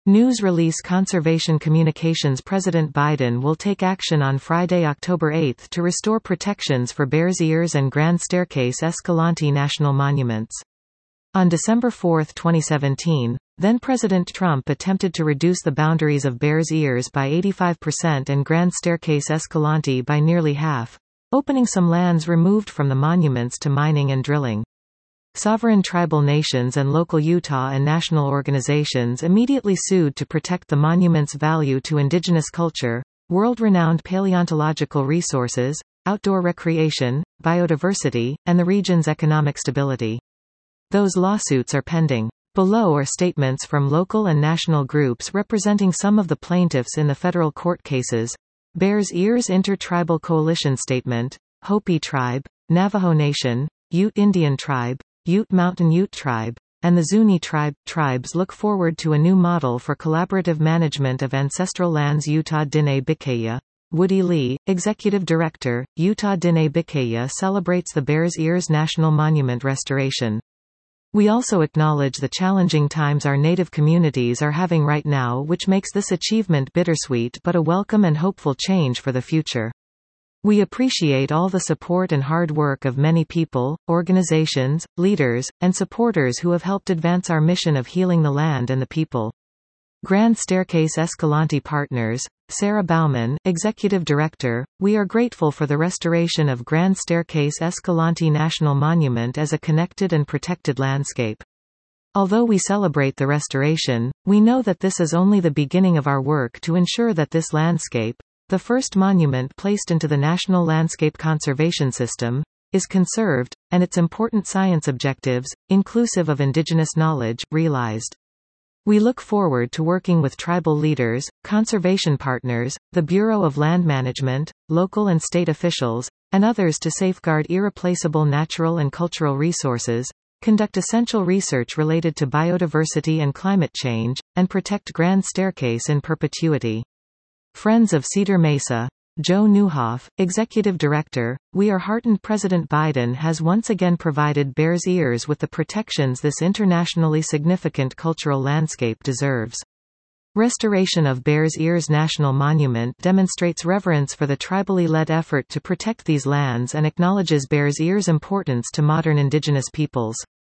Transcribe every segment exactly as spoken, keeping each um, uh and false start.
News release Conservation Communications President Biden will take action on Friday, October eighth to restore protections for Bears Ears and Grand Staircase Escalante national monuments. On December fourth, twenty seventeen, then-President Trump attempted to reduce the boundaries of Bears Ears by eighty-five percent and Grand Staircase Escalante by nearly half, opening some lands removed from the monuments to mining and drilling. Sovereign tribal nations and local Utah and national organizations immediately sued to protect the monument's value to indigenous culture, world-renowned paleontological resources, outdoor recreation, biodiversity, and the region's economic stability. Those lawsuits are pending. Below are statements from local and national groups representing some of the plaintiffs in the federal court cases. Bears Ears Inter-Tribal Coalition Statement, Hopi Tribe, Navajo Nation, Ute Indian Tribe, Ute Mountain Ute Tribe, and the Zuni Tribe. Tribes look forward to a new model for collaborative management of ancestral lands. Utah Diné Bikéyah. Woody Lee, Executive Director, Utah Diné Bikéyah, celebrates the Bears Ears National Monument restoration. We also acknowledge the challenging times our native communities are having right now, which makes this achievement bittersweet but a welcome and hopeful change for the future. We appreciate all the support and hard work of many people, organizations, leaders, and supporters who have helped advance our mission of healing the land and the people. Grand Staircase Escalante Partners, Sarah Bauman, Executive Director, we are grateful for the restoration of Grand Staircase Escalante National Monument as a connected and protected landscape. Although we celebrate the restoration, we know that this is only the beginning of our work to ensure that this landscape, the first monument placed into the National Landscape Conservation System, is conserved, and its important science objectives, inclusive of indigenous knowledge, realized. We look forward to working with tribal leaders, conservation partners, the Bureau of Land Management, local and state officials, and others to safeguard irreplaceable natural and cultural resources, conduct essential research related to biodiversity and climate change, and protect Grand Staircase in perpetuity. Friends of Cedar Mesa. Joe Newhoff, Executive Director, we are heartened President Biden has once again provided Bears Ears with the protections this internationally significant cultural landscape deserves. Restoration of Bears Ears National Monument demonstrates reverence for the tribally led effort to protect these lands and acknowledges Bears Ears' importance to modern indigenous peoples.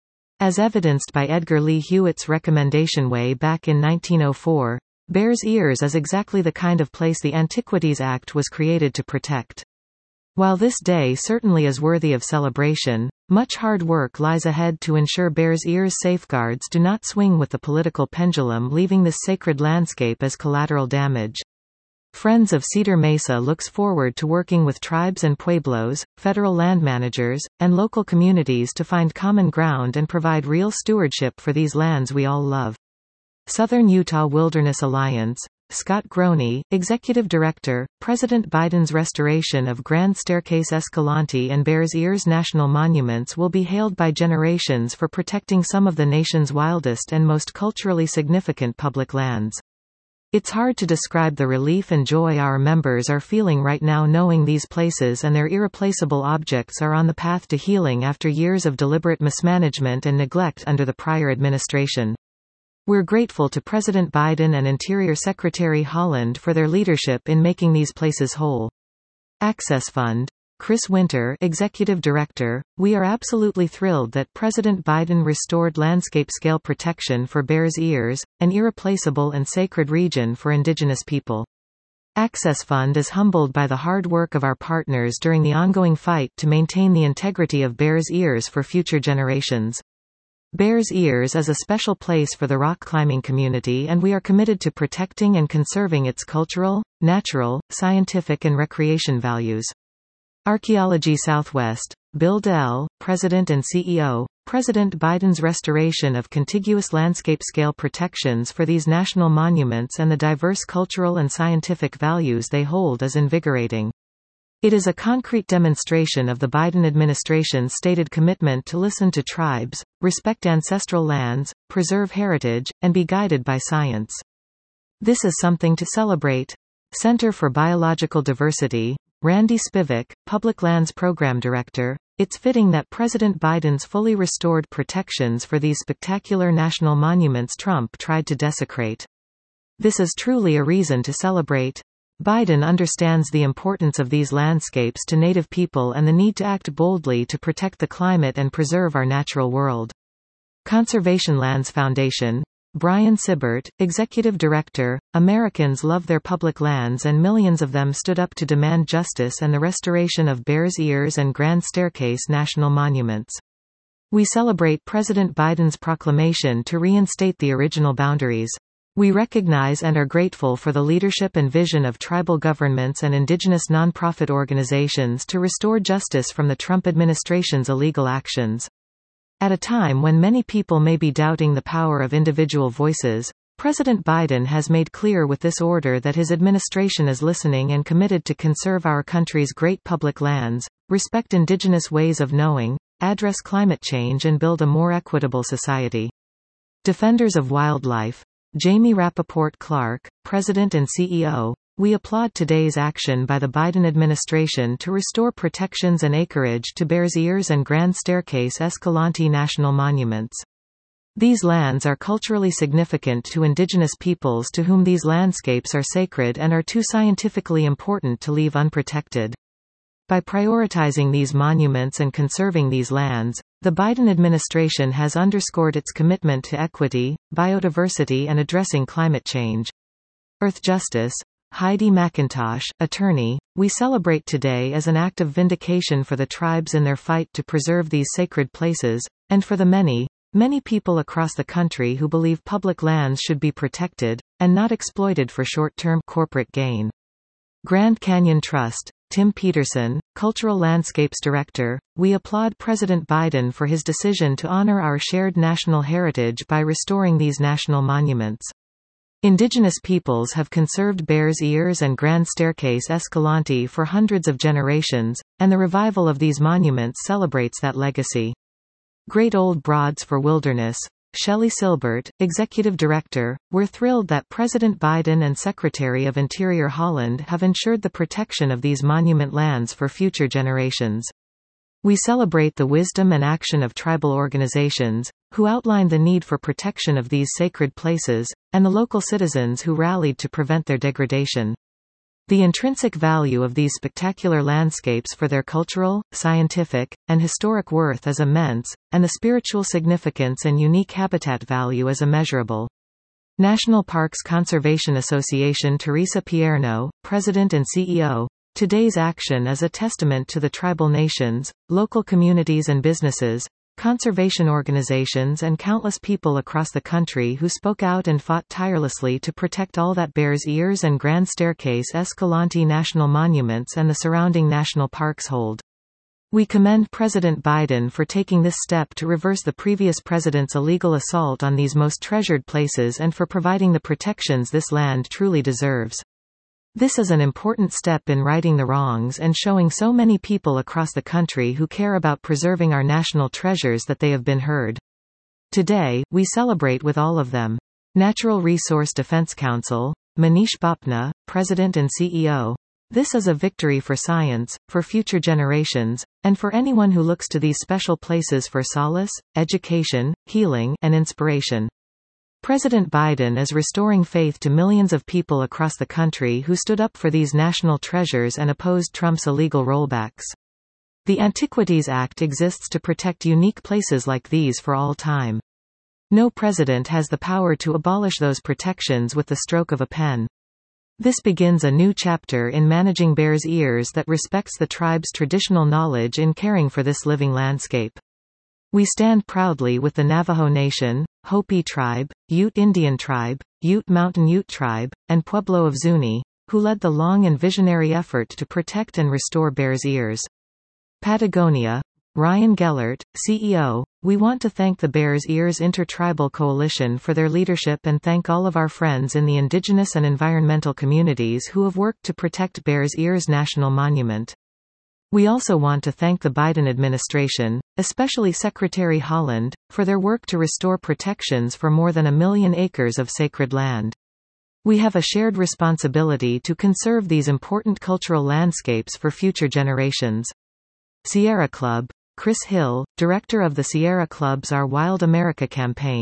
As evidenced by Edgar Lee Hewitt's recommendation way back in nineteen oh four, Bears Ears is exactly the kind of place the Antiquities Act was created to protect. While this day certainly is worthy of celebration, much hard work lies ahead to ensure Bears Ears safeguards do not swing with the political pendulum, leaving this sacred landscape as collateral damage. Friends of Cedar Mesa looks forward to working with tribes and pueblos, federal land managers, and local communities to find common ground and provide real stewardship for these lands we all love. Southern Utah Wilderness Alliance. Scott Groney, Executive Director, President Biden's restoration of Grand Staircase Escalante and Bears Ears National Monuments will be hailed by generations for protecting some of the nation's wildest and most culturally significant public lands. It's hard to describe the relief and joy our members are feeling right now knowing these places and their irreplaceable objects are on the path to healing after years of deliberate mismanagement and neglect under the prior administration. We're grateful to President Biden and Interior Secretary Haaland for their leadership in making these places whole. Access Fund. Chris Winter, Executive Director, we are absolutely thrilled that President Biden restored landscape-scale protection for Bears Ears, an irreplaceable and sacred region for indigenous people. Access Fund is humbled by the hard work of our partners during the ongoing fight to maintain the integrity of Bears Ears for future generations. Bears Ears is a special place for the rock climbing community and we are committed to protecting and conserving its cultural, natural, scientific and recreation values. Archaeology Southwest. Bill Dell, President and C E O, President Biden's restoration of contiguous landscape-scale protections for these national monuments and the diverse cultural and scientific values they hold is invigorating. It is a concrete demonstration of the Biden administration's stated commitment to listen to tribes, respect ancestral lands, preserve heritage, and be guided by science. This is something to celebrate. Center for Biological Diversity. Randy Spivak, Public Lands Program Director. It's fitting that President Biden's fully restored protections for these spectacular national monuments Trump tried to desecrate. This is truly a reason to celebrate. Biden understands the importance of these landscapes to Native people and the need to act boldly to protect the climate and preserve our natural world. Conservation Lands Foundation. Brian Sibert, Executive Director. Americans love their public lands and millions of them stood up to demand justice and the restoration of Bears Ears and Grand Staircase national monuments. We celebrate President Biden's proclamation to reinstate the original boundaries. We recognize and are grateful for the leadership and vision of tribal governments and indigenous nonprofit organizations to restore justice from the Trump administration's illegal actions. At a time when many people may be doubting the power of individual voices, President Biden has made clear with this order that his administration is listening and committed to conserve our country's great public lands, respect indigenous ways of knowing, address climate change and build a more equitable society. Defenders of Wildlife. Jamie Rappaport Clark, President and C E O. We applaud today's action by the Biden administration to restore protections and acreage to Bears Ears and Grand Staircase Escalante national monuments. These lands are culturally significant to indigenous peoples to whom these landscapes are sacred and are too scientifically important to leave unprotected. By prioritizing these monuments and conserving these lands, the Biden administration has underscored its commitment to equity, biodiversity and addressing climate change. Earth Justice. Heidi McIntosh, attorney. We celebrate today as an act of vindication for the tribes in their fight to preserve these sacred places, and for the many, many people across the country who believe public lands should be protected, and not exploited for short-term corporate gain. Grand Canyon Trust. Tim Peterson, Cultural Landscapes Director. We applaud President Biden for his decision to honor our shared national heritage by restoring these national monuments. Indigenous peoples have conserved Bears Ears and Grand Staircase Escalante for hundreds of generations, and the revival of these monuments celebrates that legacy. Great Old Broads for Wilderness. Shelley Silbert, Executive Director. We're thrilled that President Biden and Secretary of Interior Holland have ensured the protection of these monument lands for future generations. We celebrate the wisdom and action of tribal organizations, who outlined the need for protection of these sacred places, and the local citizens who rallied to prevent their degradation. The intrinsic value of these spectacular landscapes for their cultural, scientific, and historic worth is immense, and the spiritual significance and unique habitat value is immeasurable. National Parks Conservation Association. Teresa Pierno, President and C E O. Today's action is a testament to the tribal nations, local communities and businesses, conservation organizations and countless people across the country who spoke out and fought tirelessly to protect all that Bears Ears and Grand Staircase Escalante national monuments and the surrounding national parks hold. We commend President Biden for taking this step to reverse the previous president's illegal assault on these most treasured places and for providing the protections this land truly deserves. This is an important step in righting the wrongs and showing so many people across the country who care about preserving our national treasures that they have been heard. Today, we celebrate with all of them. Natural Resource Defense Council. Manish Bapna, President and C E O. This is a victory for science, for future generations, and for anyone who looks to these special places for solace, education, healing, and inspiration. President Biden is restoring faith to millions of people across the country who stood up for these national treasures and opposed Trump's illegal rollbacks. The Antiquities Act exists to protect unique places like these for all time. No president has the power to abolish those protections with the stroke of a pen. This begins a new chapter in managing Bears Ears that respects the tribe's traditional knowledge in caring for this living landscape. We stand proudly with the Navajo Nation, Hopi Tribe, Ute Indian Tribe, Ute Mountain Ute Tribe, and Pueblo of Zuni, who led the long and visionary effort to protect and restore Bears Ears. Patagonia. Ryan Gellert, C E O. We want to thank the Bears Ears Intertribal Coalition for their leadership and thank all of our friends in the indigenous and environmental communities who have worked to protect Bears Ears National Monument. We also want to thank the Biden administration, especially Secretary Holland, for their work to restore protections for more than a million acres of sacred land. We have a shared responsibility to conserve these important cultural landscapes for future generations. Sierra Club. Chris Hill, director of the Sierra Club's Our Wild America campaign.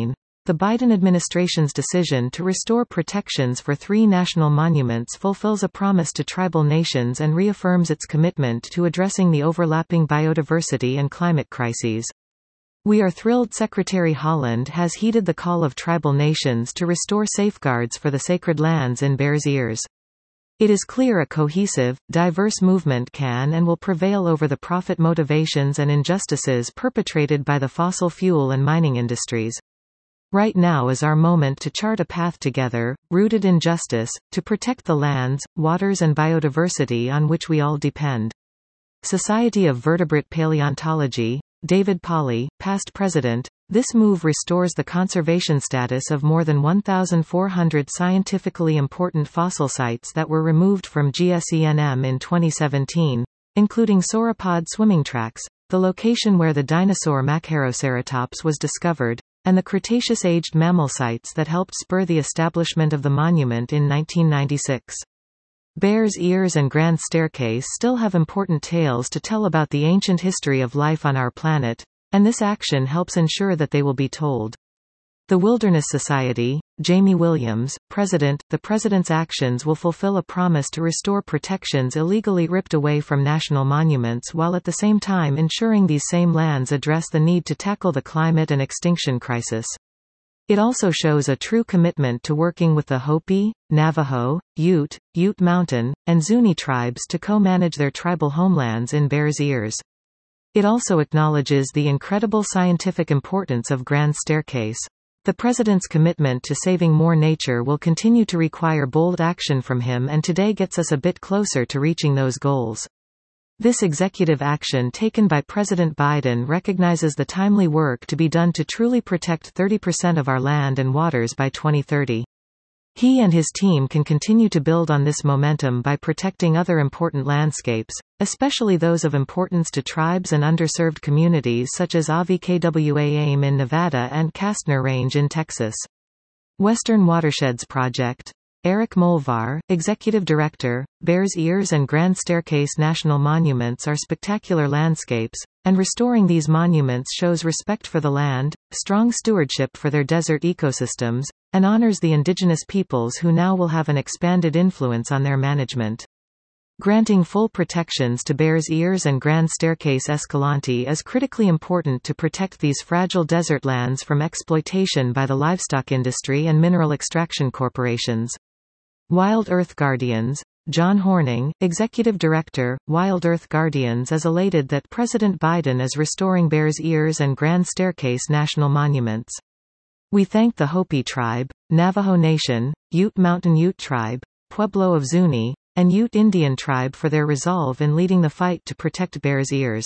The Biden administration's decision to restore protections for three national monuments fulfills a promise to tribal nations and reaffirms its commitment to addressing the overlapping biodiversity and climate crises. We are thrilled Secretary Haaland has heeded the call of tribal nations to restore safeguards for the sacred lands in Bears Ears. It is clear a cohesive, diverse movement can and will prevail over the profit motivations and injustices perpetrated by the fossil fuel and mining industries. Right now is our moment to chart a path together, rooted in justice, to protect the lands, waters and biodiversity on which we all depend. Society of Vertebrate Paleontology, David Polly, past president. This move restores the conservation status of more than one thousand four hundred scientifically important fossil sites that were removed from G S E N M in twenty seventeen, including sauropod swimming tracks, the location where the dinosaur Machairoceratops was discovered, and the Cretaceous-aged mammal sites that helped spur the establishment of the monument in nineteen ninety-six. Bears Ears and Grand Staircase still have important tales to tell about the ancient history of life on our planet, and this action helps ensure that they will be told. The Wilderness Society, Jamie Williams, President. The President's actions will fulfill a promise to restore protections illegally ripped away from national monuments while at the same time ensuring these same lands address the need to tackle the climate and extinction crisis. It also shows a true commitment to working with the Hopi, Navajo, Ute, Ute Mountain, and Zuni tribes to co-manage their tribal homelands in Bears Ears. It also acknowledges the incredible scientific importance of Grand Staircase. The President's commitment to saving more nature will continue to require bold action from him, and today gets us a bit closer to reaching those goals. This executive action taken by President Biden recognizes the timely work to be done to truly protect thirty percent of our land and waters by twenty thirty. He and his team can continue to build on this momentum by protecting other important landscapes, especially those of importance to tribes and underserved communities such as Avi Kwa Aim in Nevada and Kastner Range in Texas. Western Watersheds Project. Eric Molvar, Executive Director. Bears Ears and Grand Staircase National Monuments are spectacular landscapes, and restoring these monuments shows respect for the land, strong stewardship for their desert ecosystems, and honors the indigenous peoples who now will have an expanded influence on their management. Granting full protections to Bears Ears and Grand Staircase Escalante is critically important to protect these fragile desert lands from exploitation by the livestock industry and mineral extraction corporations. Wild Earth Guardians. John Horning, Executive Director, Wild Earth Guardians is elated that President Biden is restoring Bears Ears and Grand Staircase national monuments. We thank the Hopi Tribe, Navajo Nation, Ute Mountain Ute Tribe, Pueblo of Zuni, and Ute Indian Tribe for their resolve in leading the fight to protect Bears Ears.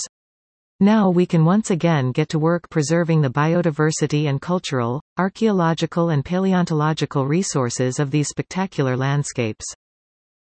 Now we can once again get to work preserving the biodiversity and cultural, archaeological and paleontological resources of these spectacular landscapes.